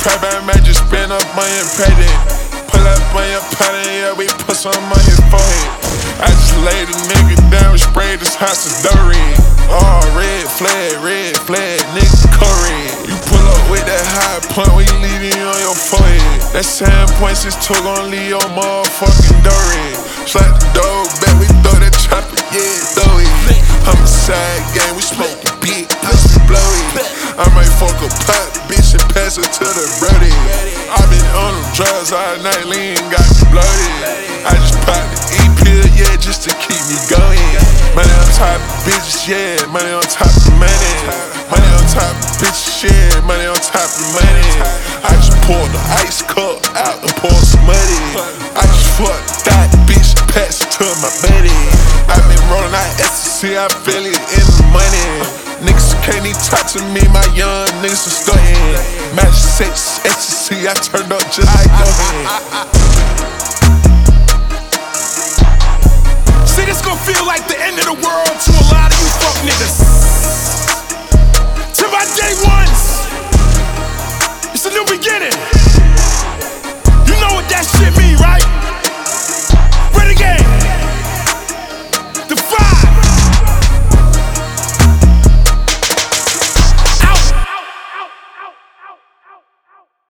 trap, I might just spend up on your credit. Pull up on your party, yeah, we put some on your forehead. I just laid a nigga down and sprayed this house as dirty. Oh, red flag, nigga Curry. You pull up with that high point, we leaving on your forehead. That 7.62 gon' leave your motherfucking dirty. Slap the door back, we throw that chopper, yeah, throw it. Homicide gang, we smoking big, let's be blow it. I might fuck a pot, bitch, and pass it to the brody. I been on them drugs all night, lean got me bloated. I just popped the E-pill, yeah, just to keep me going. Money on top of bitches, yeah, money on top of money. Money on top of bitches, yeah, money on top of money. I just poured the ice cup out and poured some money. I just fucked that bitch, pass it to my buddy. I been rolling out ecstasy, I feel it in the money. Niggas can't even talk to me, my young niggas are stuntin'. Match 6, ecstasy, I turned up just like nothing. See, this gon' feel like the end of the world to a lot of you fuck niggas. To my day ones, it's a new beginning.